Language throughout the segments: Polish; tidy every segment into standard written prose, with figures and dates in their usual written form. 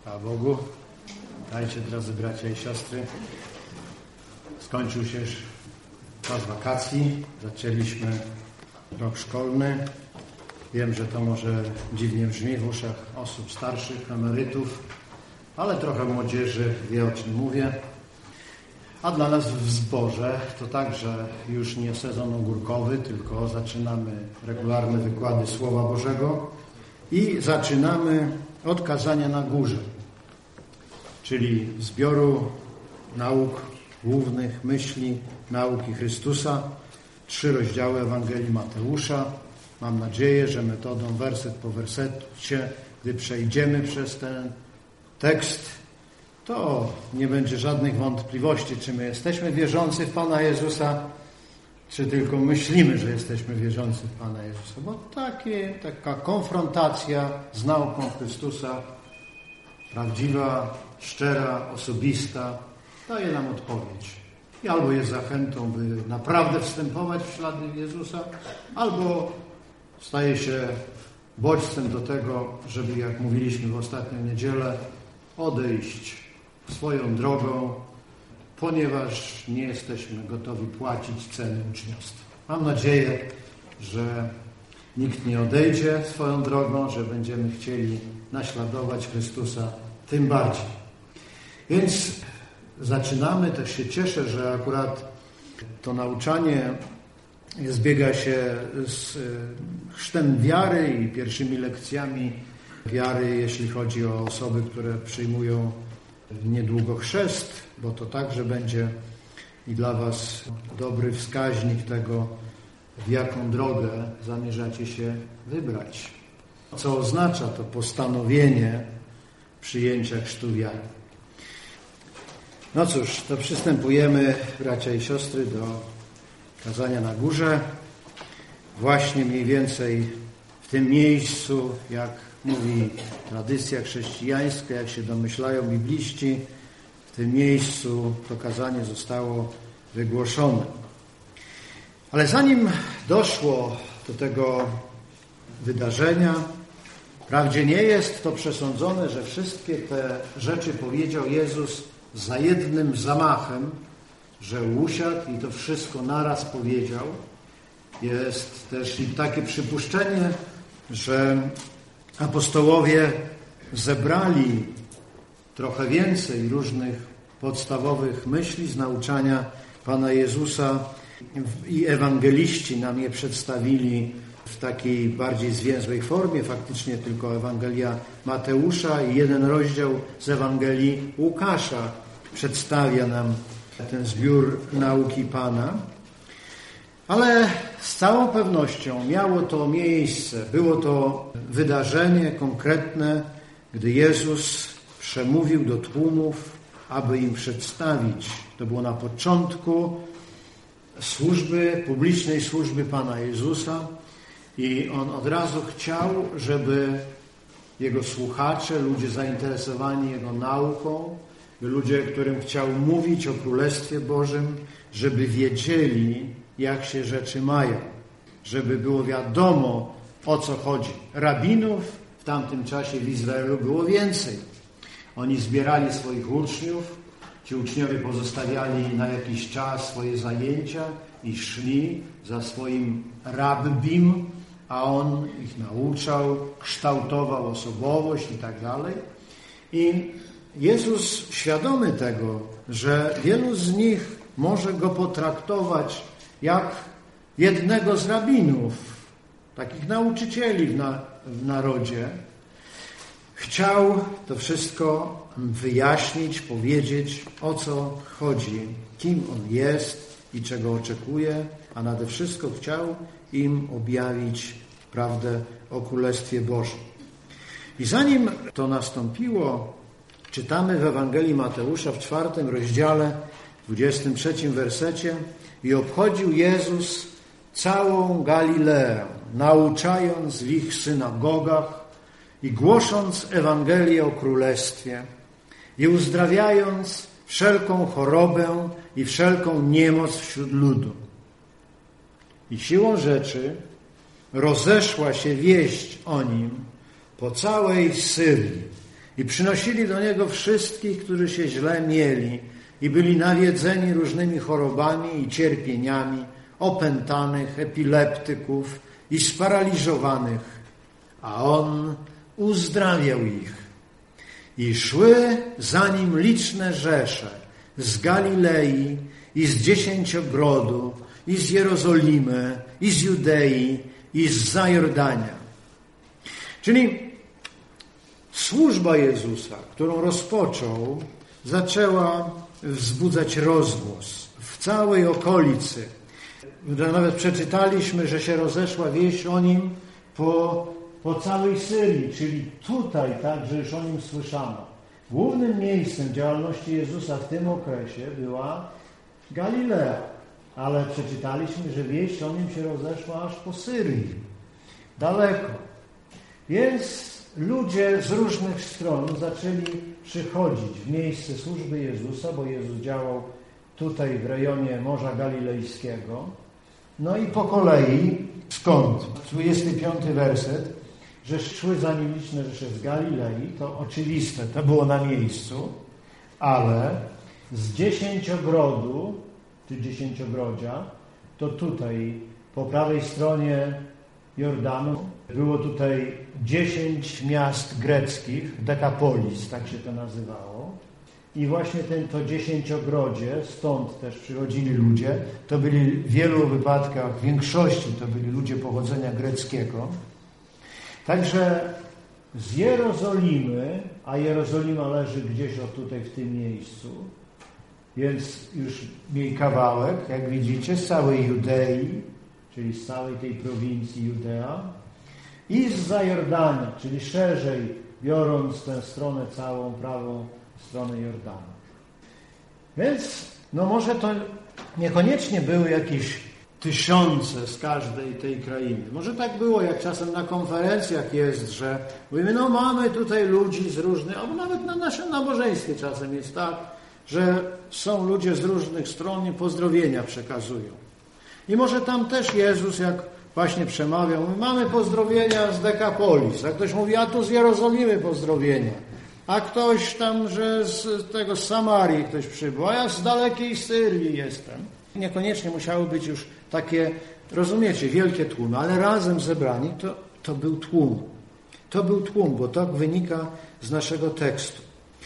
Chwała Bogu. Dajcie, drodzy bracia i siostry. Skończył się już czas wakacji. Zaczęliśmy rok szkolny. Wiem, że to może dziwnie brzmi w uszach osób starszych, emerytów, ale trochę młodzieży wie, o czym mówię. A dla nas w zborze to także już nie sezon ogórkowy, tylko zaczynamy regularne wykłady Słowa Bożego i zaczynamy od kazania na górze, czyli zbioru nauk głównych, myśli, nauki Chrystusa, 3 rozdziały Ewangelii Mateusza. Mam nadzieję, że metodą werset po wersecie, gdy przejdziemy przez ten tekst, to nie będzie żadnych wątpliwości, czy my jesteśmy wierzący w Pana Jezusa, czy tylko myślimy, że jesteśmy wierzący w Pana Jezusa. Bo taka konfrontacja z nauką Chrystusa, prawdziwa, szczera, osobista, daje nam odpowiedź. I albo jest zachętą, by naprawdę wstępować w ślady Jezusa, albo staje się bodźcem do tego, żeby, jak mówiliśmy w ostatnią niedzielę, odejść swoją drogą, ponieważ nie jesteśmy gotowi płacić ceny uczniostwa. Mam nadzieję, że nikt nie odejdzie swoją drogą, że będziemy chcieli naśladować Chrystusa tym bardziej. Więc zaczynamy, też się cieszę, że akurat to nauczanie zbiega się z chrztem wiary i pierwszymi lekcjami wiary, jeśli chodzi o osoby, które przyjmują niedługo chrzest, bo to także będzie i dla Was dobry wskaźnik tego, w jaką drogę zamierzacie się wybrać. Co oznacza to postanowienie przyjęcia chrztu wiary. No cóż, to przystępujemy, bracia i siostry, do kazania na górze. Właśnie mniej więcej w tym miejscu, jak mówi tradycja chrześcijańska, jak się domyślają bibliści, w tym miejscu to kazanie zostało wygłoszone. Ale zanim doszło do tego wydarzenia, wprawdzie nie jest to przesądzone, że wszystkie te rzeczy powiedział Jezus za jednym zamachem, że usiadł i to wszystko naraz powiedział. Jest też i takie przypuszczenie, że apostołowie zebrali trochę więcej różnych podstawowych myśli z nauczania Pana Jezusa i ewangeliści nam je przedstawili w takiej bardziej zwięzłej formie. Faktycznie tylko Ewangelia Mateusza i 1 rozdział z Ewangelii Łukasza przedstawia nam ten zbiór nauki Pana. Ale z całą pewnością miało to miejsce, było to wydarzenie konkretne, gdy Jezus przemówił do tłumów, aby im przedstawić. To było na początku publicznej służby Pana Jezusa i On od razu chciał, żeby Jego słuchacze, ludzie zainteresowani Jego nauką, ludzie, którym chciał mówić o Królestwie Bożym, żeby wiedzieli, jak się rzeczy mają, żeby było wiadomo, o co chodzi. Rabinów w tamtym czasie w Izraelu było więcej. Oni zbierali swoich uczniów, ci uczniowie pozostawiali na jakiś czas swoje zajęcia i szli za swoim rabbim, a on ich nauczał, kształtował osobowość i tak dalej. I Jezus, świadomy tego, że wielu z nich może go potraktować jak jednego z rabinów, takich nauczycieli w narodzie, chciał to wszystko wyjaśnić, powiedzieć, o co chodzi, kim on jest i czego oczekuje, a nade wszystko chciał im objawić prawdę o Królestwie Bożym. I zanim to nastąpiło, czytamy w Ewangelii Mateusza w 4 rozdziale, 23 wersecie: i obchodził Jezus całą Galileę, nauczając w ich synagogach i głosząc Ewangelię o Królestwie i uzdrawiając wszelką chorobę i wszelką niemoc wśród ludu. I siłą rzeczy rozeszła się wieść o Nim po całej Syrii I przynosili do Niego wszystkich, którzy się źle mieli i byli nawiedzeni różnymi chorobami i cierpieniami, opętanych, epileptyków i sparaliżowanych, a On uzdrawiał ich. I szły za Nim liczne rzesze z Galilei i z Dziesięciogrodu, i z Jerozolimy, i z Judei, i z Zajordania. Czyli służba Jezusa, którą rozpoczął, zaczęła wzbudzać rozgłos w całej okolicy. Nawet przeczytaliśmy, że się rozeszła wieść o Nim po całej Syrii, czyli tutaj także już o Nim słyszano. Głównym miejscem działalności Jezusa w tym okresie była Galilea, ale przeczytaliśmy, że wieść o Nim się rozeszła aż po Syrii, daleko. Więc ludzie z różnych stron zaczęli przychodzić w miejsce służby Jezusa, bo Jezus działał tutaj w rejonie Morza Galilejskiego. No i po kolei, skąd? 25 werset, że szły za Nim liczne rzesze z Galilei, to oczywiste, to było na miejscu, ale z Dziesięciogrodu, czy Dziesięciogrodzia, to tutaj po prawej stronie Jordanu było tutaj 10 miast greckich, Dekapolis, tak się to nazywało. I właśnie to Dziesięciogrodzie, stąd też przychodzili ludzie, to byli w wielu wypadkach, w większości to byli ludzie pochodzenia greckiego. Także z Jerozolimy, a Jerozolima leży gdzieś tutaj w tym miejscu, więc już mieli kawałek, jak widzicie, z całej Judei, czyli z całej tej prowincji Judea, i z Zajordania, czyli szerzej biorąc tę stronę całą, prawą stronę Jordanu. Więc może to niekoniecznie były jakieś tysiące z każdej tej krainy. Może tak było, jak czasem na konferencjach jest, że mówimy, mamy tutaj ludzi z różnych, albo nawet na naszym nabożeństwie czasem jest tak, że są ludzie z różnych stron i pozdrowienia przekazują. I może tam też Jezus, jak właśnie przemawiał, mówi, mamy pozdrowienia z Dekapolis, a ktoś mówi, a tu z Jerozolimy pozdrowienia, a ktoś tam, że z Samarii ktoś przybył, a ja z dalekiej Syrii jestem. Niekoniecznie musiały być już takie, rozumiecie, wielkie tłumy, ale razem zebrani to był tłum. To był tłum, bo tak wynika z naszego tekstu.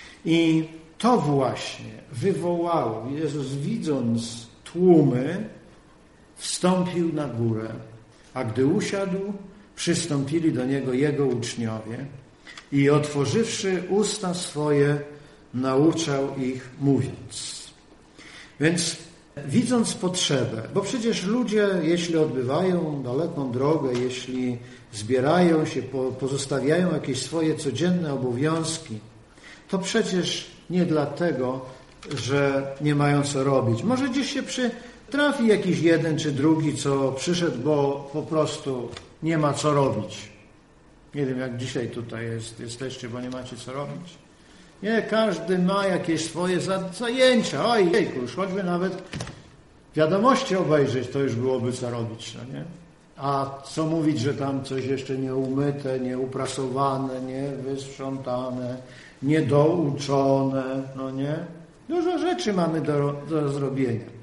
I to właśnie wywołało, Jezus widząc tłumy, wstąpił na górę, a gdy usiadł, przystąpili do Niego Jego uczniowie i otworzywszy usta swoje, nauczał ich mówiąc. Więc widząc potrzebę, bo przecież ludzie, jeśli odbywają daleką drogę, jeśli zbierają się, pozostawiają jakieś swoje codzienne obowiązki, to przecież nie dlatego, że nie mają co robić. Może gdzieś się trafi jakiś jeden czy drugi, co przyszedł, bo po prostu nie ma co robić. Nie wiem, jak dzisiaj tutaj jesteście, bo nie macie co robić. Nie, każdy ma jakieś swoje zajęcia. Oj, jejku, już choćby nawet wiadomości obejrzeć, to już byłoby co robić, no nie? A co mówić, że tam coś jeszcze nieumyte, nieuprasowane, niewysprzątane, niedouczone, no nie? Dużo rzeczy mamy do zrobienia.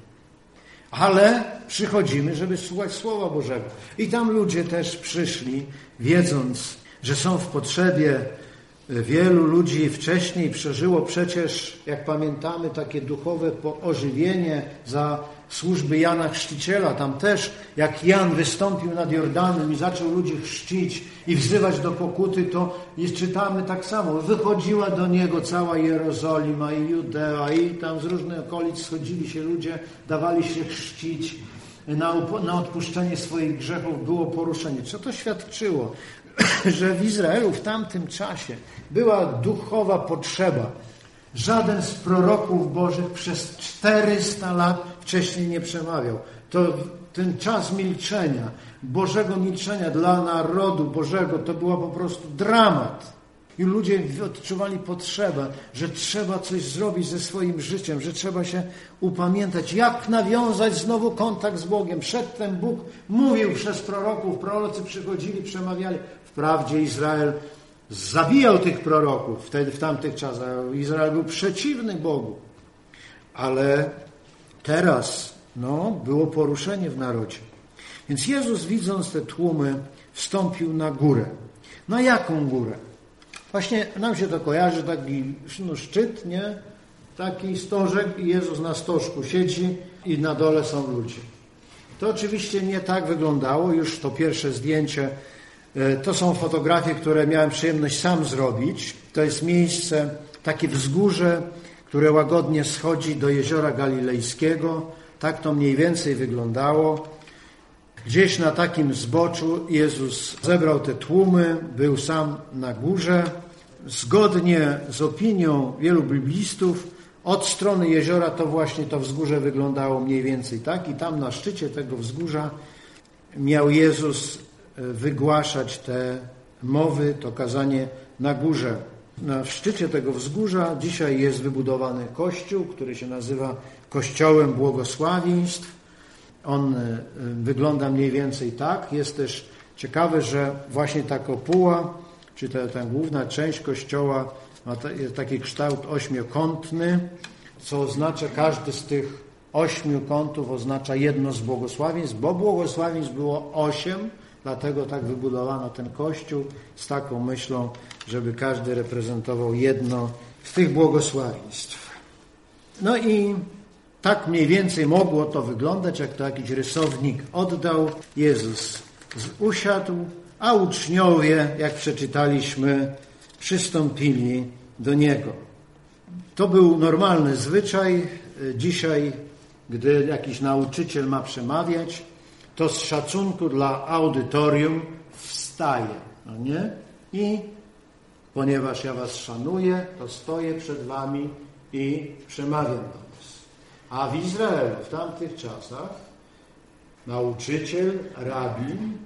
Ale przychodzimy, żeby słuchać Słowa Bożego. I tam ludzie też przyszli, wiedząc, że są w potrzebie. Wielu ludzi wcześniej przeżyło przecież, jak pamiętamy, takie duchowe ożywienie za służby Jana Chrzciciela. Tam też, jak Jan wystąpił nad Jordanem i zaczął ludzi chrzcić i wzywać do pokuty, to czytamy tak samo. Wychodziła do Niego cała Jerozolima i Judea i tam z różnych okolic schodzili się ludzie, dawali się chrzcić. Na odpuszczenie swoich grzechów było poruszenie. Co to świadczyło? Że w Izraelu w tamtym czasie była duchowa potrzeba. Żaden z proroków bożych przez 400 lat wcześniej nie przemawiał. To ten czas milczenia, Bożego milczenia dla narodu Bożego, to była po prostu dramat. I ludzie odczuwali potrzebę, że trzeba coś zrobić ze swoim życiem, że trzeba się upamiętać, jak nawiązać znowu kontakt z Bogiem. Przedtem Bóg mówił przez proroków, prorocy przychodzili, przemawiali. Wprawdzie Izrael zabijał tych proroków wtedy, w tamtych czasach. Izrael był przeciwny Bogu. Ale teraz było poruszenie w narodzie. Więc Jezus, widząc te tłumy, wstąpił na górę. Na jaką górę? Właśnie nam się to kojarzy, taki szczyt, nie? Taki stożek i Jezus na stożku siedzi i na dole są ludzie. To oczywiście nie tak wyglądało. Już to pierwsze zdjęcie, to są fotografie, które miałem przyjemność sam zrobić. To jest miejsce, takie wzgórze, które łagodnie schodzi do Jeziora Galilejskiego. Tak to mniej więcej wyglądało. Gdzieś na takim zboczu Jezus zebrał te tłumy, był sam na górze. Zgodnie z opinią wielu biblistów, od strony jeziora to właśnie to wzgórze wyglądało mniej więcej tak. I tam na szczycie tego wzgórza miał Jezus wygłaszać te mowy, to kazanie na górze. Na szczycie tego wzgórza dzisiaj jest wybudowany kościół, który się nazywa Kościołem Błogosławieństw. On wygląda mniej więcej tak. Jest też ciekawe, że właśnie ta kopuła, czy ta główna część kościoła ma taki kształt ośmiokątny, co oznacza, każdy z tych 8 kątów oznacza jedno z błogosławieństw, bo błogosławieństw było 8, dlatego tak wybudowano ten kościół z taką myślą, żeby każdy reprezentował jedno z tych błogosławieństw. No i tak mniej więcej mogło to wyglądać, jak to jakiś rysownik oddał. Jezus usiadł, a uczniowie, jak przeczytaliśmy, przystąpili do Niego. To był normalny zwyczaj. Dzisiaj, gdy jakiś nauczyciel ma przemawiać, to z szacunku dla audytorium wstaje, nie? I ponieważ ja was szanuję, to stoję przed wami i przemawiam do was. A w Izraelu w tamtych czasach nauczyciel, rabin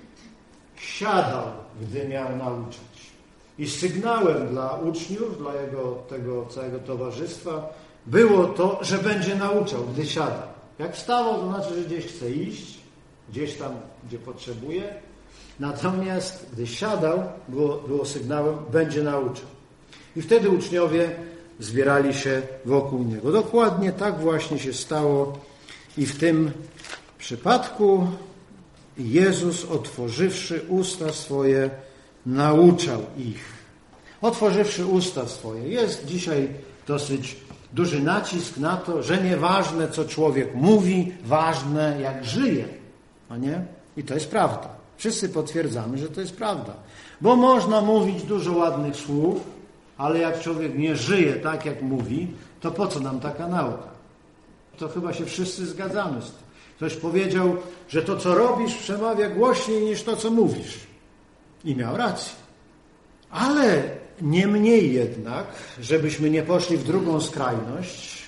siadał, gdy miał nauczać. I sygnałem dla uczniów, dla tego całego towarzystwa było to, że będzie nauczał, gdy siada. Jak wstawał, to znaczy, że gdzieś chce iść, gdzieś tam, gdzie potrzebuje. Natomiast gdy siadał, było sygnałem, będzie nauczał. I wtedy uczniowie zbierali się wokół Niego. Dokładnie tak właśnie się stało i w tym przypadku Jezus, otworzywszy usta swoje, nauczał ich. Otworzywszy usta swoje. Jest dzisiaj dosyć duży nacisk na to, że nieważne, co człowiek mówi, ważne, jak żyje. No nie? I to jest prawda. Wszyscy potwierdzamy, że to jest prawda. Bo można mówić dużo ładnych słów, ale jak człowiek nie żyje tak, jak mówi, to po co nam taka nauka? To chyba się wszyscy zgadzamy z tym. Ktoś powiedział, że to, co robisz, przemawia głośniej niż to, co mówisz. I miał rację. Ale niemniej jednak, żebyśmy nie poszli w drugą skrajność,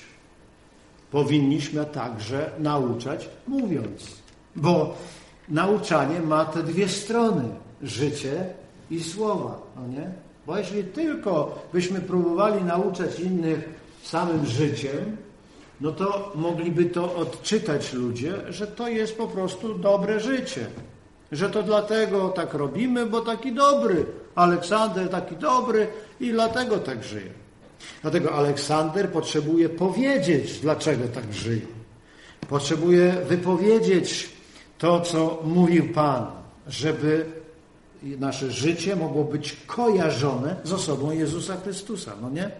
powinniśmy także nauczać mówiąc. Bo nauczanie ma te dwie strony. Życie i słowa. No nie? Bo jeśli tylko byśmy próbowali nauczać innych samym życiem, no to mogliby to odczytać ludzie, że to jest po prostu dobre życie. Że to dlatego tak robimy, bo taki dobry. Aleksander taki dobry i dlatego tak żyje. Dlatego Aleksander potrzebuje powiedzieć, dlaczego tak żyje. Potrzebuje wypowiedzieć to, co mówił Pan, żeby nasze życie mogło być kojarzone z osobą Jezusa Chrystusa. No nie?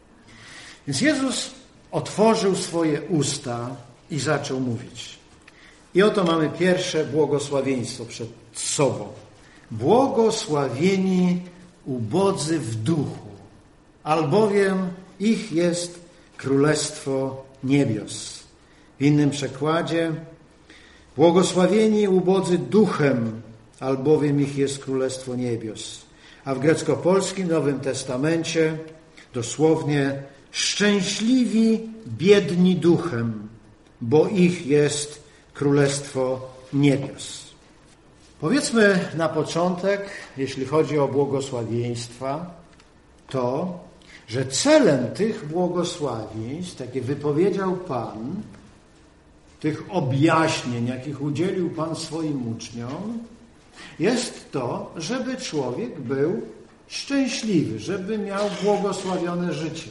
Więc Jezus otworzył swoje usta i zaczął mówić. I oto mamy pierwsze błogosławieństwo przed sobą. Błogosławieni ubodzy w duchu, albowiem ich jest Królestwo Niebios. W innym przekładzie błogosławieni ubodzy duchem, albowiem ich jest Królestwo Niebios. A w grecko-polskim Nowym Testamencie dosłownie szczęśliwi biedni duchem, bo ich jest Królestwo Niebios. Powiedzmy na początek, jeśli chodzi o błogosławieństwa, to, że celem tych błogosławieństw, jakie wypowiedział Pan, tych objaśnień, jakich udzielił Pan swoim uczniom, jest to, żeby człowiek był szczęśliwy, żeby miał błogosławione życie.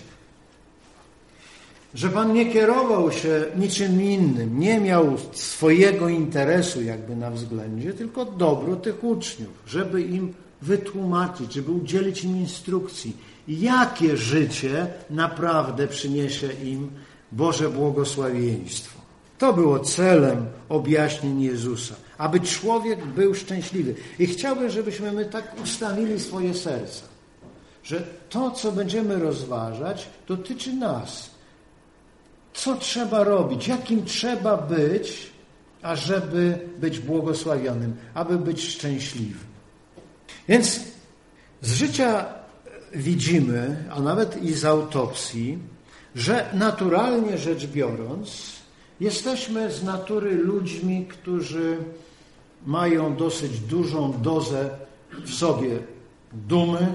Że Pan nie kierował się niczym innym, nie miał swojego interesu jakby na względzie, tylko dobro tych uczniów, żeby im wytłumaczyć, żeby udzielić im instrukcji, jakie życie naprawdę przyniesie im Boże błogosławieństwo. To było celem objaśnień Jezusa, aby człowiek był szczęśliwy. I chciałbym, żebyśmy my tak ustawili swoje serca, że to, co będziemy rozważać, dotyczy nas. Co trzeba robić, jakim trzeba być, ażeby być błogosławionym, aby być szczęśliwym. Więc z życia widzimy, a nawet i z autopsji, że naturalnie rzecz biorąc, jesteśmy z natury ludźmi, którzy mają dosyć dużą dozę w sobie dumy.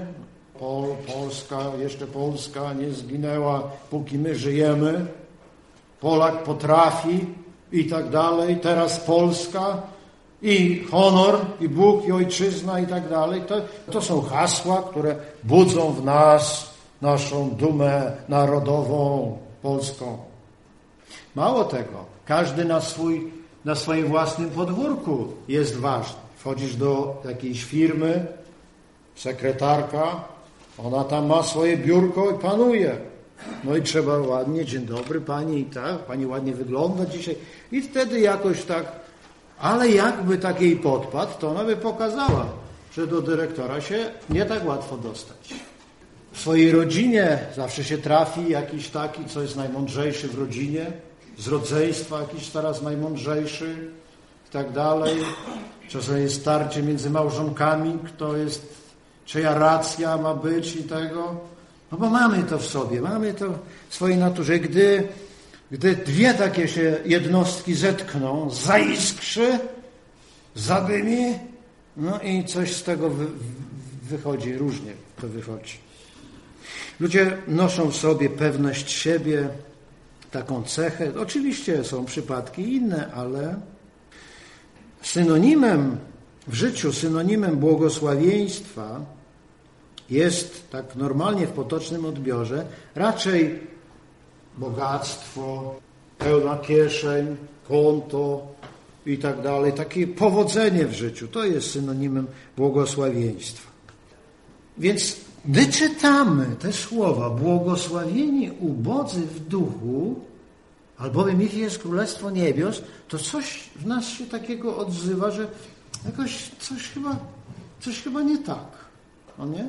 Polska nie zginęła, póki my żyjemy. Polak potrafi i tak dalej. Teraz Polska i honor, i Bóg, i ojczyzna i tak dalej. To są hasła, które budzą w nas naszą dumę narodową polską. Mało tego, każdy na swoim własnym podwórku jest ważny. Wchodzisz do jakiejś firmy, sekretarka, ona tam ma swoje biurko i panuje. No i trzeba ładnie, dzień dobry pani, i tak, pani ładnie wygląda dzisiaj. I wtedy jakoś tak, ale jakby tak jej podpadł, to ona by pokazała, że do dyrektora się nie tak łatwo dostać. W swojej rodzinie zawsze się trafi jakiś taki, co jest najmądrzejszy w rodzinie, z rodzeństwa jakiś teraz najmądrzejszy i tak dalej. Czasem jest starcie między małżonkami, czyja racja ma być i tego. No bo mamy to w sobie, mamy to w swojej naturze. Gdy dwie takie się jednostki zetkną, zaiskrzy, zadymi, no i coś z tego wychodzi, różnie to wychodzi. Ludzie noszą w sobie pewność siebie, taką cechę. Oczywiście są przypadki inne, ale synonimem w życiu, synonimem błogosławieństwa jest, tak normalnie w potocznym odbiorze, raczej bogactwo, pełna kieszeń, konto i tak dalej. Takie powodzenie w życiu, to jest synonimem błogosławieństwa. Więc gdy czytamy te słowa, błogosławieni ubodzy w duchu, albowiem ich jest Królestwo Niebios, to coś w nas się takiego odzywa, że jakoś coś chyba nie tak. No nie?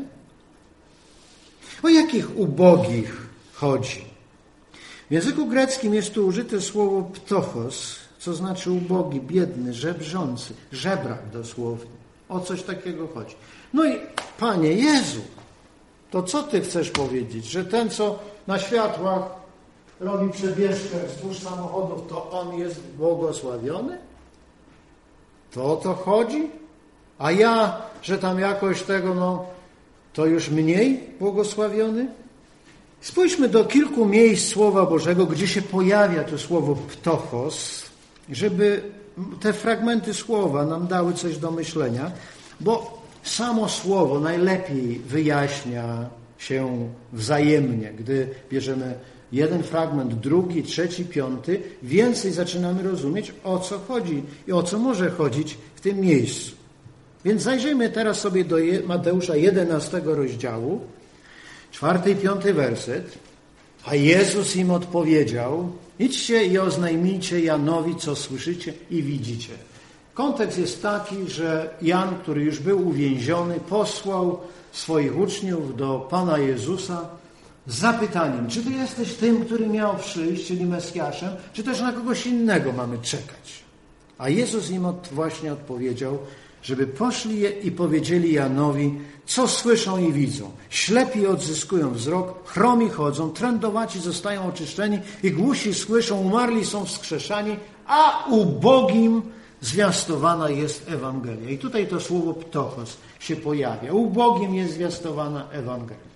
O jakich ubogich chodzi? W języku greckim jest tu użyte słowo ptochos, co znaczy ubogi, biedny, żebrzący, żebrak dosłownie. O coś takiego chodzi. No i Panie Jezu, to co Ty chcesz powiedzieć? Że ten, co na światłach robi przebieżkę wzdłuż samochodów, to on jest błogosławiony? To o to chodzi? A ja, że tam jakoś tego, to już mniej błogosławiony? Spójrzmy do kilku miejsc Słowa Bożego, gdzie się pojawia to słowo ptochos, żeby te fragmenty słowa nam dały coś do myślenia, bo samo słowo najlepiej wyjaśnia się wzajemnie. Gdy bierzemy jeden fragment, drugi, trzeci, piąty, więcej zaczynamy rozumieć, o co chodzi i o co może chodzić w tym miejscu. Więc zajrzyjmy teraz sobie do Mateusza 11 rozdziału, 4 i 5 werset. A Jezus im odpowiedział: idźcie i oznajmijcie Janowi, co słyszycie i widzicie. Kontekst jest taki, że Jan, który już był uwięziony, posłał swoich uczniów do Pana Jezusa z zapytaniem, czy Ty jesteś tym, który miał przyjść, czyli Mesjaszem, czy też na kogoś innego mamy czekać. A Jezus im właśnie odpowiedział, żeby poszli i powiedzieli Janowi, co słyszą i widzą. Ślepi odzyskują wzrok, chromi chodzą, trędowaci zostają oczyszczeni i głusi słyszą, umarli są wskrzeszani, a ubogim zwiastowana jest Ewangelia. I tutaj to słowo ptochos się pojawia. Ubogim jest zwiastowana Ewangelia.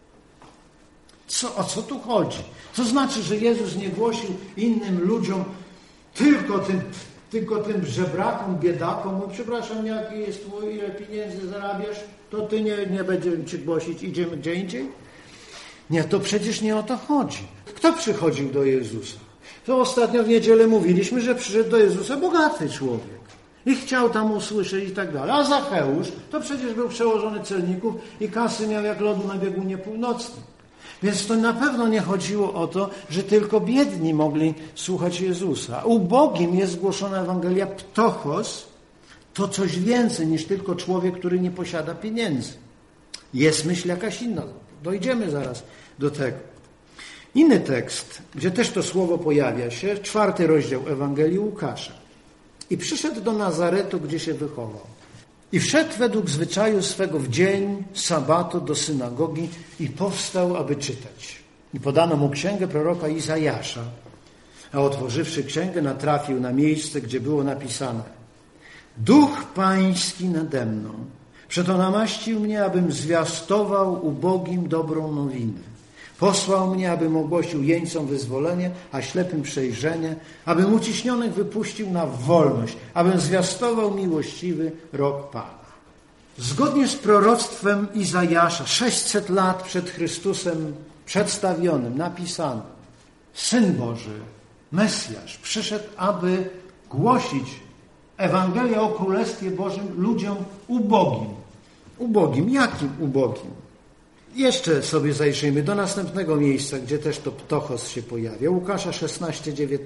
O co tu chodzi? To znaczy, że Jezus nie głosił innym ludziom tylko tym tylko tym żebrakom, biedakom, przepraszam, jaki jest twój, ile pieniędzy zarabiasz, to ty nie będziemy cię głosić, idziemy gdzie indziej? Nie, to przecież nie o to chodzi. Kto przychodził do Jezusa? To ostatnio w niedzielę mówiliśmy, że przyszedł do Jezusa bogaty człowiek. I chciał tam usłyszeć i tak dalej. A Zacheusz to przecież był przełożony celników i kasy miał jak lodu na biegunie północnym. Więc to na pewno nie chodziło o to, że tylko biedni mogli słuchać Jezusa. Ubogim jest zgłoszona Ewangelia ptochos, to coś więcej niż tylko człowiek, który nie posiada pieniędzy. Jest myśl jakaś inna. Dojdziemy zaraz do tego. Inny tekst, gdzie też to słowo pojawia się, 4 rozdział Ewangelii Łukasza. I przyszedł do Nazaretu, gdzie się wychował. I wszedł według zwyczaju swego w dzień sabatu do synagogi i powstał, aby czytać. I podano mu księgę proroka Izajasza. A otworzywszy księgę, natrafił na miejsce, gdzie było napisane: Duch Pański nade mną, przeto namaścił mnie, abym zwiastował ubogim dobrą nowinę. Posłał mnie, abym ogłosił jeńcom wyzwolenie, a ślepym przejrzenie, abym uciśnionych wypuścił na wolność, abym zwiastował miłościwy rok Pana. Zgodnie z proroctwem Izajasza, 600 lat przed Chrystusem przedstawionym, napisano: Syn Boży, Mesjasz, przyszedł, aby głosić Ewangelię o Królestwie Bożym ludziom ubogim. Ubogim. Jakim ubogim? Jeszcze sobie zajrzyjmy do następnego miejsca, gdzie też to ptochos się pojawia. Łukasza 16:19.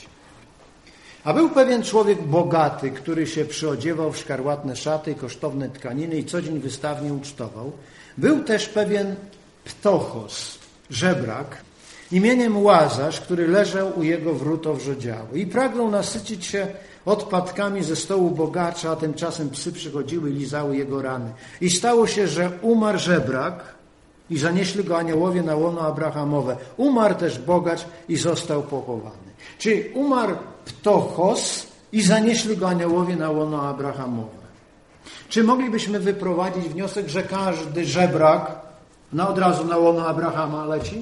A był pewien człowiek bogaty, który się przyodziewał w szkarłatne szaty i kosztowne tkaniny i co dzień wystawnie ucztował. Był też pewien ptochos, żebrak, imieniem Łazarz, który leżał u jego wrót owrzodziały i pragnął nasycić się odpadkami ze stołu bogacza, a tymczasem psy przychodziły i lizały jego rany. I stało się, że umarł żebrak i zanieśli go aniołowie na łono Abrahamowe. Umarł też bogacz i został pochowany. Czyli umarł ptochos i zanieśli go aniołowie na łono Abrahamowe. Czy moglibyśmy wyprowadzić wniosek, że każdy żebrak od razu na łono Abrahama leci?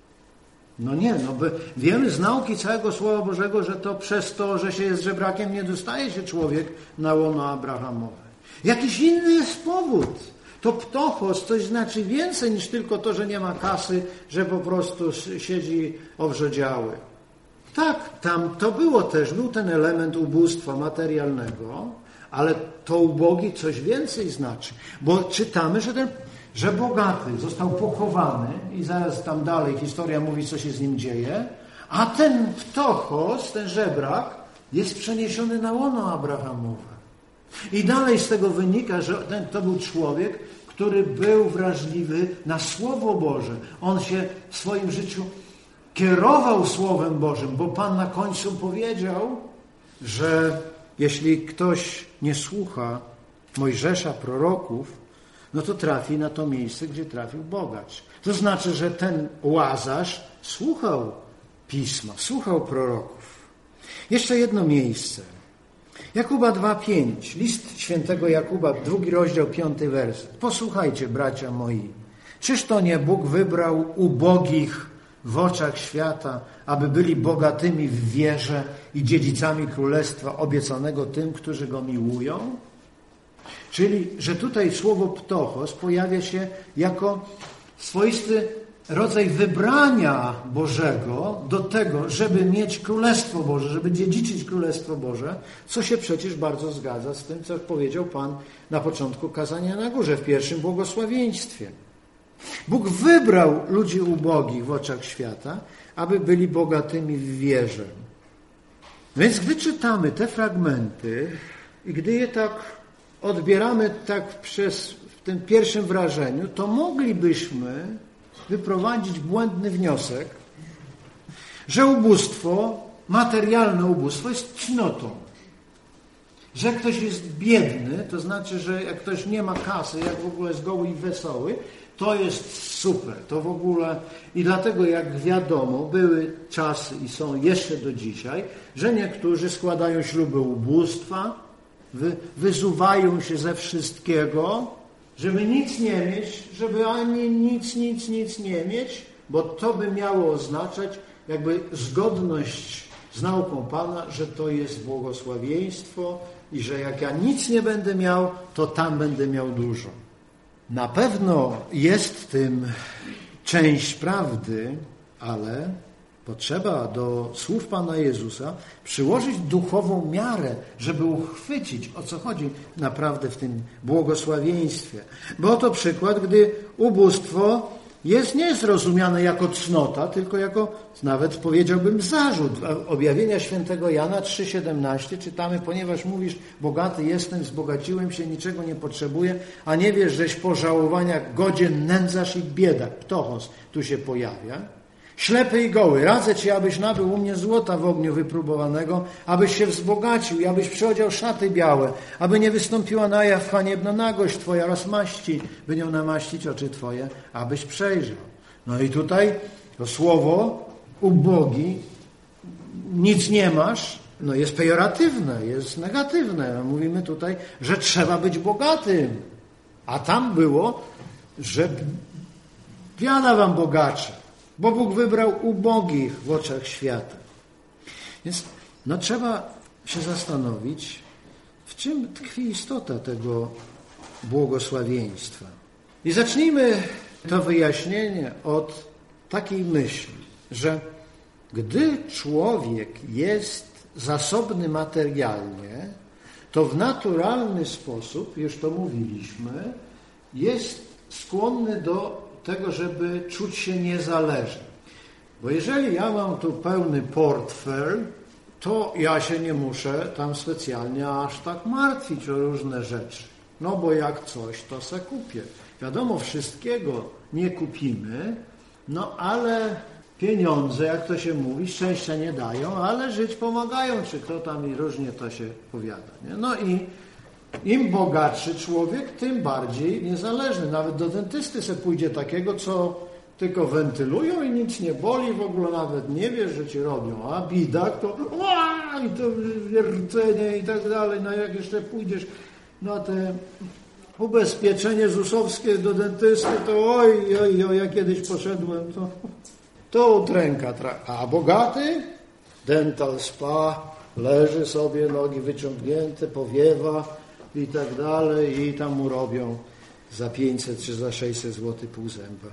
No nie, wiemy z nauki całego Słowa Bożego, że to przez to, że się jest żebrakiem, nie dostaje się człowiek na łono Abrahamowe. Jakiś inny jest powód. To ptochos coś znaczy więcej niż tylko to, że nie ma kasy, że po prostu siedzi owrzodziały. Tak, tam to był ten element ubóstwa materialnego, ale to ubogi coś więcej znaczy. Bo czytamy, że bogaty został pochowany i zaraz tam dalej historia mówi, co się z nim dzieje, a ten ptochos, ten żebrak jest przeniesiony na łono Abrahamowe. I dalej z tego wynika, że to był człowiek, który był wrażliwy na Słowo Boże. On się w swoim życiu kierował Słowem Bożym, bo Pan na końcu powiedział, że jeśli ktoś nie słucha Mojżesza, proroków, no to trafi na to miejsce, gdzie trafił bogacz. To znaczy, że ten Łazarz słuchał Pisma, słuchał proroków. Jeszcze jedno miejsce. Jakuba 2:5, list świętego Jakuba, 2 rozdział, 5 werset. Posłuchajcie, bracia moi. Czyż to nie Bóg wybrał ubogich w oczach świata, aby byli bogatymi w wierze i dziedzicami królestwa obiecanego tym, którzy go miłują? Czyli, że tutaj słowo ptochos pojawia się jako swoisty rodzaj wybrania Bożego do tego, żeby mieć Królestwo Boże, żeby dziedziczyć Królestwo Boże, co się przecież bardzo zgadza z tym, co powiedział Pan na początku kazania na górze, w pierwszym błogosławieństwie. Bóg wybrał ludzi ubogich w oczach świata, aby byli bogatymi w wierze. Więc gdy czytamy te fragmenty i gdy je tak odbieramy w tym pierwszym wrażeniu, to moglibyśmy wyprowadzić błędny wniosek, że ubóstwo, materialne ubóstwo jest cnotą. Że ktoś jest biedny, to znaczy, że jak ktoś nie ma kasy, jak w ogóle jest goły i wesoły, to jest super, to w ogóle i dlatego jak wiadomo, były czasy i są jeszcze do dzisiaj, że niektórzy składają śluby ubóstwa, wyzuwają się ze wszystkiego, żeby nic nie mieć, żeby ani nic nie mieć, bo to by miało oznaczać jakby zgodność z nauką Pana, że to jest błogosławieństwo i że jak ja nic nie będę miał, to tam będę miał dużo. Na pewno jest w tym część prawdy, ale potrzeba do słów Pana Jezusa przyłożyć duchową miarę, żeby uchwycić, o co chodzi naprawdę w tym błogosławieństwie. Bo oto przykład, gdy ubóstwo nie jest rozumiane jako cnota, tylko jako, nawet powiedziałbym, zarzut. Objawienia świętego Jana 3,17 czytamy, ponieważ mówisz, bogaty jestem, wzbogaciłem się, niczego nie potrzebuję, a nie wiesz, żeś pożałowania godzien nędzarz i biedak. Ptochos tu się pojawia. Ślepy i goły, radzę Ci, abyś nabył u mnie złota w ogniu wypróbowanego, abyś się wzbogacił i abyś przyodział szaty białe, aby nie wystąpiła na jaw haniebna nagość Twoja oraz maści, by nią namaścić oczy Twoje, abyś przejrzał. No i tutaj to słowo ubogi, nic nie masz, no jest pejoratywne, jest negatywne. Mówimy tutaj, że trzeba być bogatym. A tam było, że biada wam bogacze, bo Bóg wybrał ubogich w oczach świata. Więc trzeba się zastanowić, w czym tkwi istota tego błogosławieństwa. I zacznijmy to wyjaśnienie od takiej myśli, że gdy człowiek jest zasobny materialnie, to w naturalny sposób, już to mówiliśmy, jest skłonny do tego, żeby czuć się niezależny. Bo jeżeli ja mam tu pełny portfel, to ja się nie muszę tam specjalnie aż tak martwić o różne rzeczy. No bo jak coś, to se kupię. Wiadomo, wszystkiego nie kupimy, ale pieniądze, jak to się mówi, szczęścia nie dają, ale żyć pomagają, czy kto tam i różnie to się powiada. Nie? No i im bogatszy człowiek, tym bardziej niezależny. Nawet do dentysty se pójdzie takiego, co tylko wentylują i nic nie boli, w ogóle nawet nie wiesz, że ci robią. A bidak to i to wiercenie i tak dalej. No jak jeszcze pójdziesz na te ubezpieczenie ZUS-owskie do dentysty, to oj, ja kiedyś poszedłem, to utręka. A bogaty? Dental spa, leży sobie, nogi wyciągnięte, powiewa i tak dalej i tam mu robią za 500 czy za 600 zł pół zęba.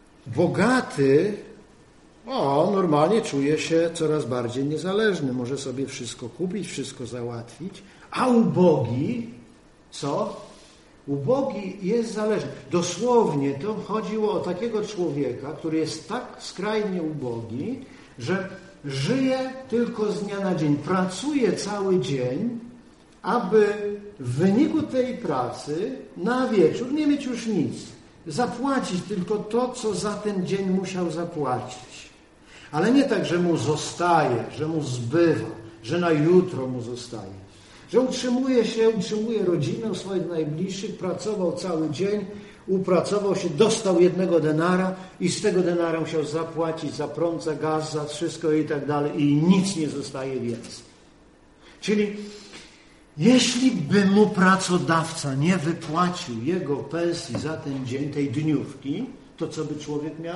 Bogaty normalnie czuje się coraz bardziej niezależny, może sobie wszystko kupić, wszystko załatwić, a ubogi co? Ubogi jest zależny. Dosłownie to chodziło o takiego człowieka, który jest tak skrajnie ubogi, że żyje tylko z dnia na dzień, pracuje cały dzień, aby w wyniku tej pracy na wieczór nie mieć już nic. Zapłacić tylko to, co za ten dzień musiał zapłacić. Ale nie tak, że mu zostaje, że mu zbywa, że na jutro mu zostaje. Że utrzymuje rodzinę swoich najbliższych, pracował cały dzień, upracował się, dostał 1 denara i z tego denara musiał zapłacić za prąd, za gaz, za wszystko i tak dalej i nic nie zostaje więcej. Czyli jeśli by mu pracodawca nie wypłacił jego pensji za ten dzień, tej dniówki, to co by człowiek miał?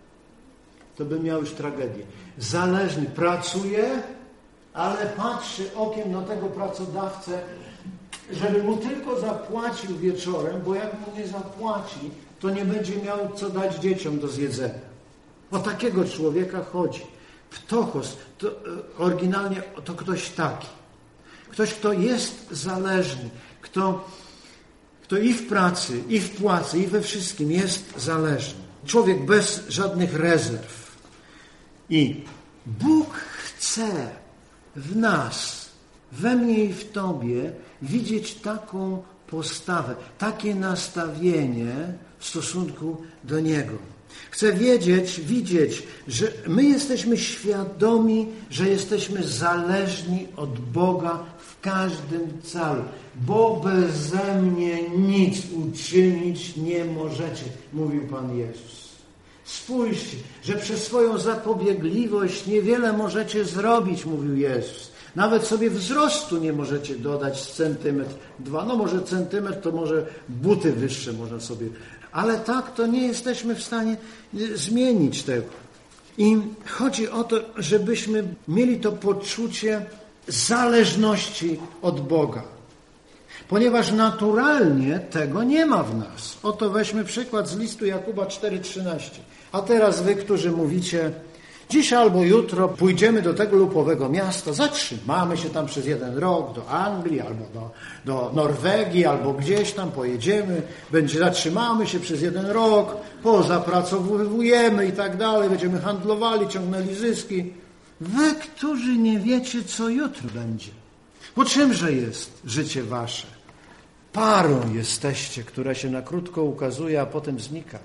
To by miał już tragedię. Zależny, pracuje, ale patrzy okiem na tego pracodawcę, żeby mu tylko zapłacił wieczorem, bo jak mu nie zapłaci, to nie będzie miał co dać dzieciom do zjedzenia. O takiego człowieka chodzi. Ptochos, to oryginalnie to ktoś taki. Ktoś, kto jest zależny, kto i w pracy, i w płacy, i we wszystkim jest zależny. Człowiek bez żadnych rezerw. I Bóg chce w nas, we mnie i w Tobie widzieć taką postawę, takie nastawienie w stosunku do Niego. Chcę widzieć, że my jesteśmy świadomi, że jesteśmy zależni od Boga w każdym calu. Bo beze mnie nic uczynić nie możecie, mówił Pan Jezus. Spójrzcie, że przez swoją zapobiegliwość niewiele możecie zrobić, mówił Jezus. Nawet sobie wzrostu nie możecie dodać z centymetr, 2, może centymetr, to może buty wyższe można sobie. Ale tak to nie jesteśmy w stanie zmienić tego. I chodzi o to, żebyśmy mieli to poczucie zależności od Boga. Ponieważ naturalnie tego nie ma w nas. Oto weźmy przykład z listu Jakuba 4,13. A teraz wy, którzy mówicie, dziś albo jutro pójdziemy do tego lub owego miasta, zatrzymamy się tam przez 1 rok do Anglii albo do Norwegii, albo gdzieś tam pojedziemy, zatrzymamy się przez 1 rok, pozapracowujemy i tak dalej, będziemy handlowali, ciągnęli zyski. Wy, którzy nie wiecie, co jutro będzie. Bo czymże jest życie wasze? Parą jesteście, która się na krótko ukazuje, a potem znika.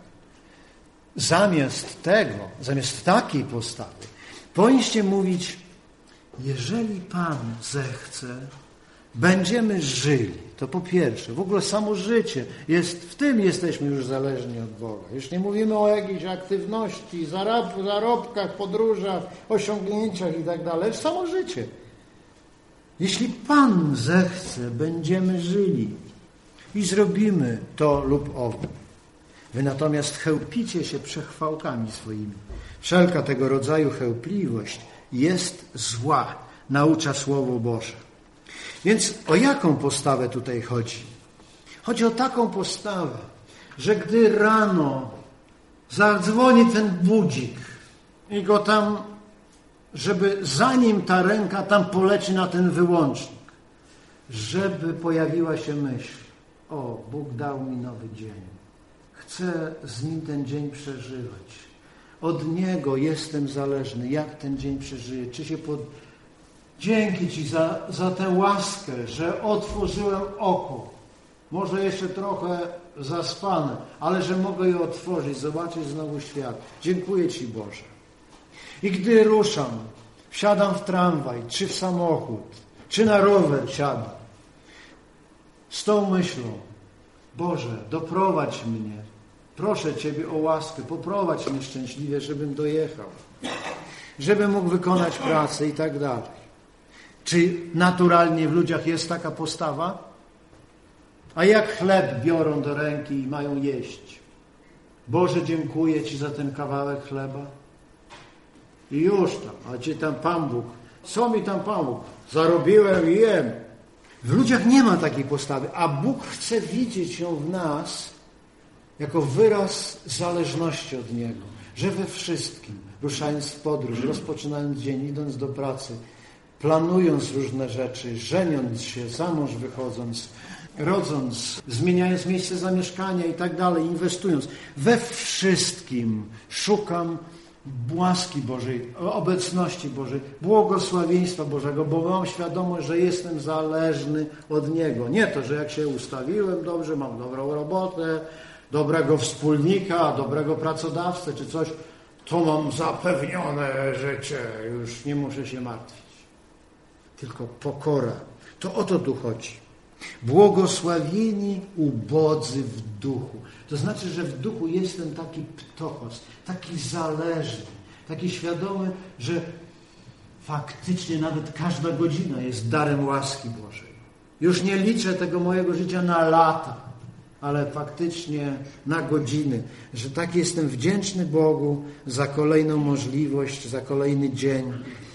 Zamiast takiej postawy, powinniście mówić, jeżeli Pan zechce, będziemy żyli. To po pierwsze, w ogóle samo życie, w tym jesteśmy już zależni od Boga. Już nie mówimy o jakiejś aktywności, zarobkach, podróżach, osiągnięciach i tak dalej. Samo życie. Jeśli Pan zechce, będziemy żyli i zrobimy to lub owo. Wy natomiast chełpicie się przechwałkami swoimi. Wszelka tego rodzaju chełpliwość jest zła, naucza Słowo Boże. Więc o jaką postawę tutaj chodzi? Chodzi o taką postawę, że gdy rano zadzwoni ten budzik i go tam, żeby zanim ta ręka tam poleci na ten wyłącznik, żeby pojawiła się myśl, o, Bóg dał mi nowy dzień. Chcę z Nim ten dzień przeżywać. Od Niego jestem zależny. Jak ten dzień przeżyję? Dzięki Ci za tę łaskę, że otworzyłem oko. Może jeszcze trochę zaspane, ale że mogę je otworzyć, zobaczyć znowu świat. Dziękuję Ci, Boże. I gdy ruszam, wsiadam w tramwaj, czy w samochód, czy na rower siadam, z tą myślą, Boże, doprowadź mnie. Proszę Ciebie o łaskę, poprowadź mnie szczęśliwie, żebym dojechał, żebym mógł wykonać pracę i tak dalej. Czy naturalnie w ludziach jest taka postawa? A jak chleb biorą do ręki i mają jeść? Boże, dziękuję Ci za ten kawałek chleba. I już tam, a Ci tam Pan Bóg. Co mi tam Pan Bóg? Zarobiłem i jem. W ludziach nie ma takiej postawy, a Bóg chce widzieć ją w nas jako wyraz zależności od Niego. Że we wszystkim, ruszając w podróż, rozpoczynając dzień, idąc do pracy, planując różne rzeczy, żeniąc się, za mąż wychodząc, rodząc, zmieniając miejsce zamieszkania i tak dalej, inwestując. We wszystkim szukam łaski Bożej, obecności Bożej, błogosławieństwa Bożego, bo mam świadomość, że jestem zależny od Niego. Nie to, że jak się ustawiłem dobrze, mam dobrą robotę, dobrego wspólnika, dobrego pracodawcę czy coś, to mam zapewnione życie, już nie muszę się martwić. Tylko pokora. To o to tu chodzi. Błogosławieni ubodzy w duchu. To znaczy, że w duchu jestem taki ptochos, taki zależny, taki świadomy, że faktycznie nawet każda godzina jest darem łaski Bożej. Już nie liczę tego mojego życia na lata, ale faktycznie na godziny, że tak jestem wdzięczny Bogu za kolejną możliwość, za kolejny dzień,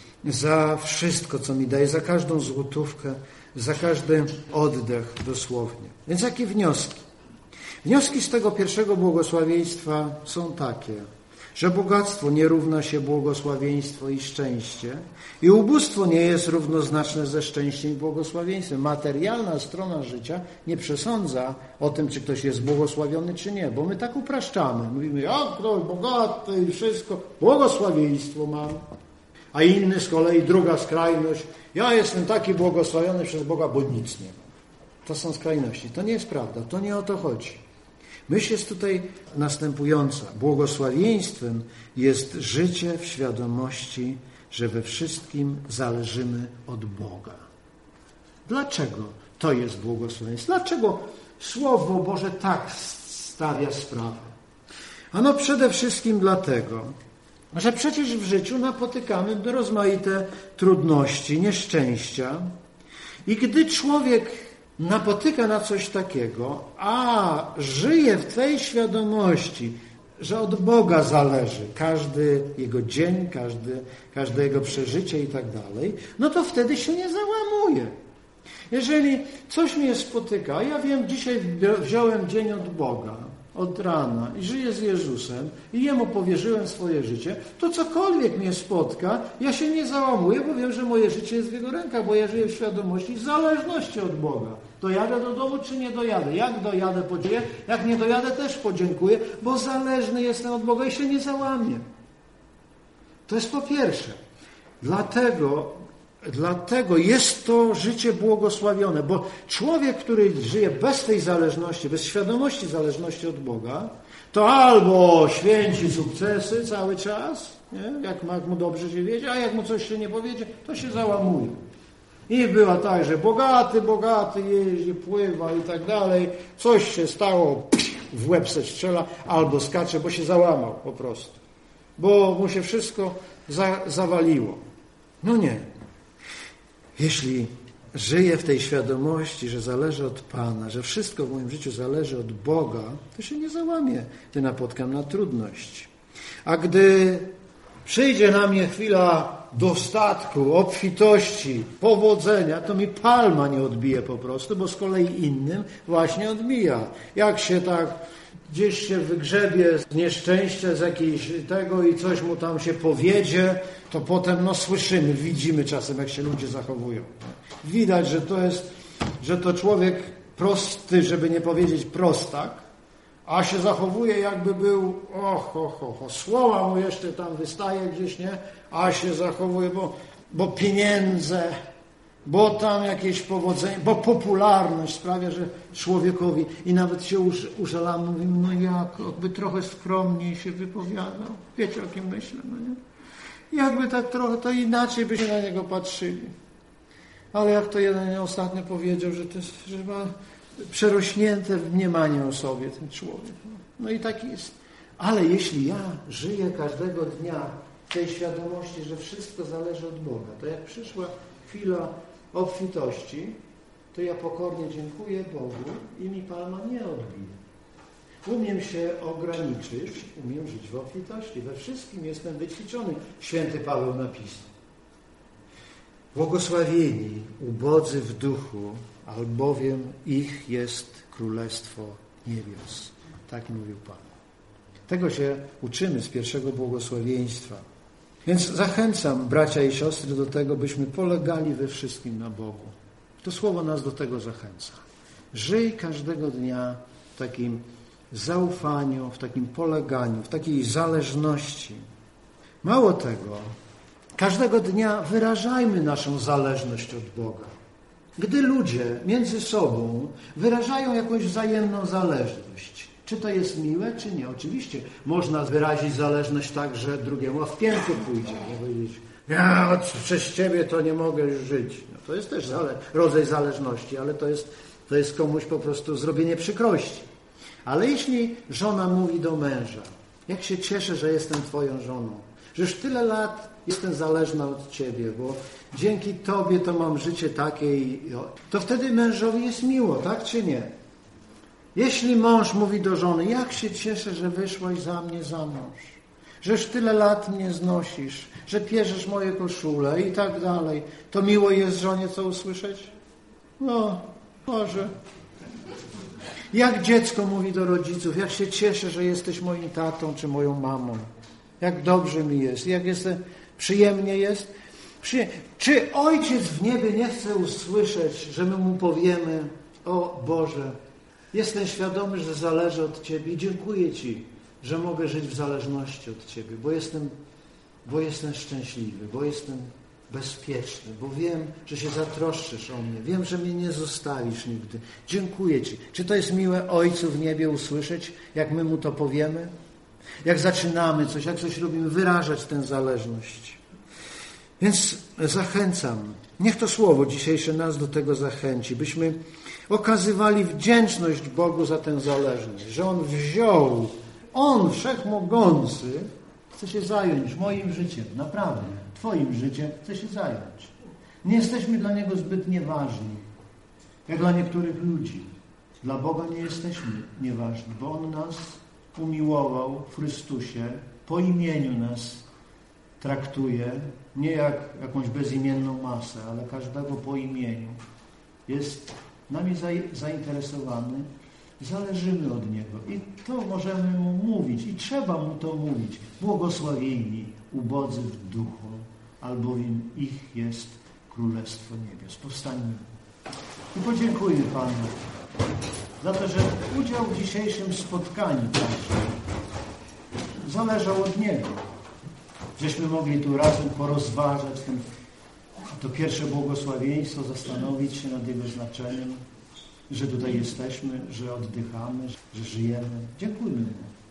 za wszystko, co mi daje, za każdą złotówkę, za każdy oddech dosłownie. Więc jakie wnioski? Wnioski z tego pierwszego błogosławieństwa są takie, że bogactwo nie równa się błogosławieństwo i szczęście i ubóstwo nie jest równoznaczne ze szczęściem i błogosławieństwem. Materialna strona życia nie przesądza o tym, czy ktoś jest błogosławiony, czy nie, bo my tak upraszczamy. Mówimy, jak ktoś bogaty i wszystko, błogosławieństwo mam. A inny z kolei, druga skrajność, ja jestem taki błogosławiony przez Boga, bo nic nie mam. To są skrajności. To nie jest prawda, to nie o to chodzi. Myśl jest tutaj następująca. Błogosławieństwem jest życie w świadomości, że we wszystkim zależymy od Boga. Dlaczego to jest błogosławieństwo? Dlaczego Słowo Boże tak stawia sprawę? Ano przede wszystkim dlatego, że przecież w życiu napotykamy rozmaite trudności, nieszczęścia i gdy człowiek napotyka na coś takiego, a żyje w tej świadomości, że od Boga zależy każdy jego dzień, każde jego przeżycie i tak dalej, no to wtedy się nie załamuje. Jeżeli coś mnie spotyka, ja wiem, dzisiaj wziąłem dzień od Boga, od rana i żyję z Jezusem i Jemu powierzyłem swoje życie, to cokolwiek mnie spotka, ja się nie załamuję, bo wiem, że moje życie jest w Jego rękach, bo ja żyję w świadomości zależności od Boga. Dojadę do domu, czy nie dojadę? Jak dojadę, podziękuję. Jak nie dojadę, też podziękuję, bo zależny jestem od Boga i się nie załamię. To jest po pierwsze. Dlatego jest to życie błogosławione, bo człowiek, który żyje bez tej zależności, bez świadomości zależności od Boga, to albo święci sukcesy cały czas, nie? Jak mu dobrze się wiedzie, a jak mu coś się nie powiedzie, to się załamuje. I była tak, że bogaty jeździ, pływa i tak dalej, coś się stało, w łeb se strzela, albo skacze, bo się załamał po prostu, bo mu się wszystko zawaliło. No nie. Jeśli żyję w tej świadomości, że zależy od Pana, że wszystko w moim życiu zależy od Boga, to się nie załamię, gdy napotkam na trudność. A gdy przyjdzie na mnie chwila dostatku, obfitości, powodzenia, to mi palma nie odbije po prostu, bo z kolei innym właśnie odbija. Jak się tak gdzieś się wygrzebie z nieszczęścia, z jakiejś tego i coś mu tam się powiedzie, to potem słyszymy, widzimy czasem, jak się ludzie zachowują. Widać, że to człowiek prosty, żeby nie powiedzieć prostak, a się zachowuje, jakby był słowa mu jeszcze tam wystaje gdzieś, nie? A się zachowuje, bo pieniądze, bo tam jakieś powodzenie, bo popularność sprawia, że człowiekowi i nawet się użalamy, mówimy, jakby trochę skromniej się wypowiadał. Wiecie, o kim myślę, no nie? Jakby tak trochę, to inaczej by się na niego patrzyli. Ale jak to jeden ostatnio powiedział, że ma przerośnięte mniemanie o sobie ten człowiek. No i tak jest. Ale jeśli ja żyję każdego dnia w tej świadomości, że wszystko zależy od Boga, to jak przyszła chwila obfitości, to ja pokornie dziękuję Bogu i mi palma nie odbije. Umiem się ograniczyć, umiem żyć w obfitości. We wszystkim jestem wyćwiczony. Święty Paweł napisał. Błogosławieni ubodzy w duchu, albowiem ich jest Królestwo Niebios. Tak mówił Pan. Tego się uczymy z pierwszego błogosławieństwa. Więc zachęcam bracia i siostry do tego, byśmy polegali we wszystkim na Bogu. To słowo nas do tego zachęca. Żyj każdego dnia w takim zaufaniu, w takim poleganiu, w takiej zależności. Mało tego, każdego dnia wyrażajmy naszą zależność od Boga. Gdy ludzie między sobą wyrażają jakąś wzajemną zależność, czy to jest miłe, czy nie? Oczywiście można wyrazić zależność tak, że drugiemu w pięty pójdzie. Nie powiedzieć, ja przez Ciebie to nie mogę już żyć. No, to jest też rodzaj zależności, ale to jest komuś po prostu zrobienie przykrości. Ale jeśli żona mówi do męża, jak się cieszę, że jestem Twoją żoną, że już tyle lat jestem zależna od Ciebie, bo dzięki Tobie to mam życie takie, to wtedy mężowi jest miło, tak czy nie? Jeśli mąż mówi do żony, jak się cieszę, że wyszłaś za mnie za mąż, że już tyle lat mnie znosisz, że pierzesz moje koszule i tak dalej, to miło jest żonie co usłyszeć? No, może. Jak dziecko mówi do rodziców, jak się cieszę, że jesteś moim tatą czy moją mamą, jak dobrze mi jest, jak jestem, przyjemnie jest. Czy Ojciec w niebie nie chce usłyszeć, że my Mu powiemy, o Boże, jestem świadomy, że zależy od Ciebie i dziękuję Ci, że mogę żyć w zależności od Ciebie, bo jestem szczęśliwy, bo jestem bezpieczny, bo wiem, że się zatroszczysz o mnie, wiem, że mnie nie zostawisz nigdy. Dziękuję Ci. Czy to jest miłe Ojcu w niebie usłyszeć, jak my Mu to powiemy? Jak zaczynamy coś, jak coś robimy, wyrażać tę zależność. Więc zachęcam, niech to słowo dzisiejsze nas do tego zachęci, byśmy okazywali wdzięczność Bogu za tę zależność, że On wziął, On wszechmogący chce się zająć moim życiem, naprawdę, Twoim życiem chce się zająć. Nie jesteśmy dla Niego zbyt nieważni, jak dla niektórych ludzi. Dla Boga nie jesteśmy nieważni, bo On nas umiłował w Chrystusie, po imieniu nas traktuje, nie jak jakąś bezimienną masę, ale każdego po imieniu. Jest nami zainteresowany, zależymy od Niego. I to możemy Mu mówić i trzeba Mu to mówić. Błogosławieni ubodzy w duchu, albowiem ich jest Królestwo Niebios. Powstańmy i podziękujmy Panu za to, że udział w dzisiejszym spotkaniu także zależał od Niego. Żeśmy mogli tu razem porozważać to pierwsze błogosławieństwo, zastanowić się nad jego znaczeniem, że tutaj jesteśmy, że oddychamy, że żyjemy. Dziękujmy Mu.